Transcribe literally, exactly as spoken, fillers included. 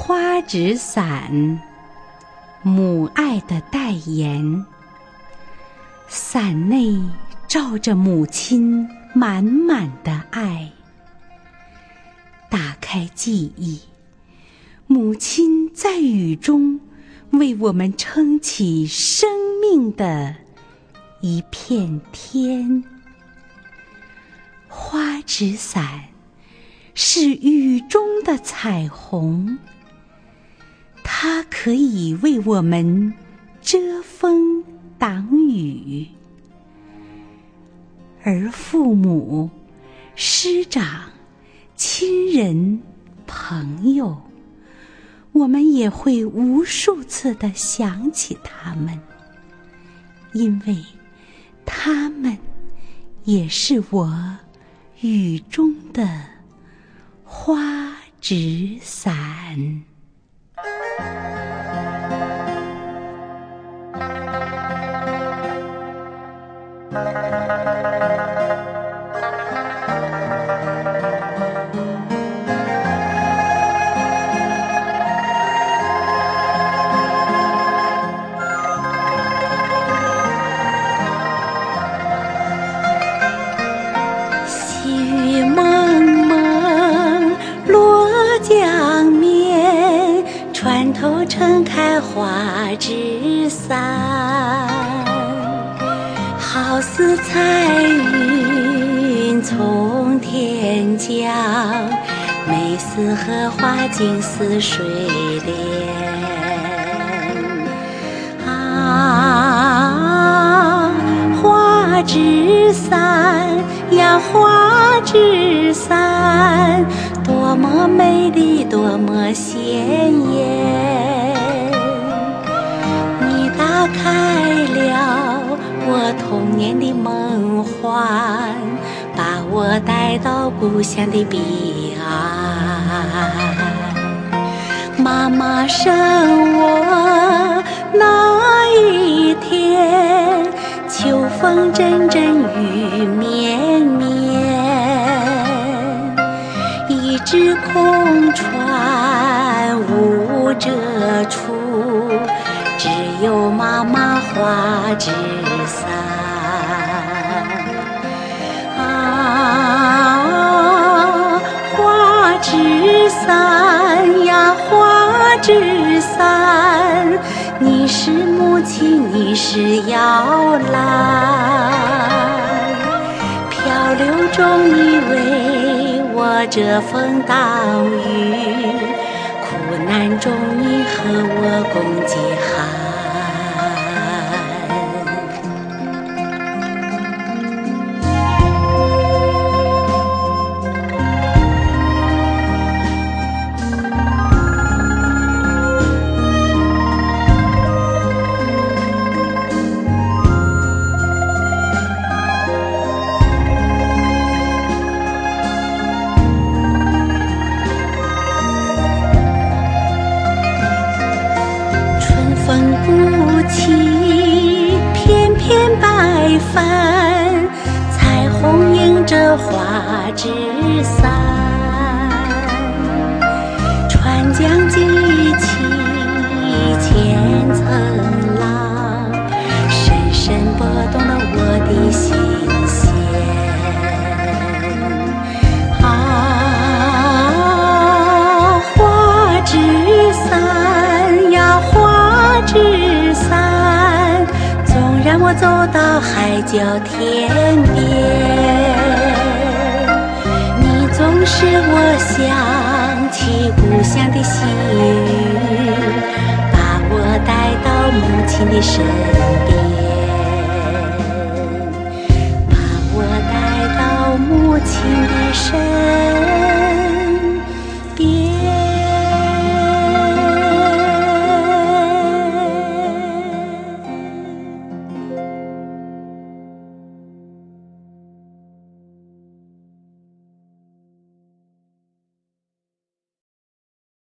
花纸伞，母爱的代言。伞内罩着母亲满满的爱。打开记忆，母亲在雨中为我们撑起生命的一片天。花纸伞是雨中的彩虹，它可以为我们遮风挡雨。而父母、师长、亲人、朋友，我们也会无数次地想起他们，因为他们也是我雨中的花纸伞。 船头撑开花纸伞，好似彩云从天降，美似荷花，近似水莲。啊，花纸伞呀，花纸伞，多么美丽，多么鲜艳！你打开了我童年的梦幻，把我带到故乡的彼岸。妈妈生我那一天，秋风阵阵，雨绵绵。一只空船无遮处，只有妈妈花纸伞。啊，花纸伞呀，花纸伞，你是母亲，你是摇篮，漂流中你为我遮风挡雨，苦难中你和我共济寒。风不起，片片白帆，彩虹映着花纸伞。船桨激起千层浪，深深拨动了我的心弦。啊，花纸伞呀，花纸伞，纵然我走到海角天边，你总是我想起故乡的细雨，把我带到母亲的身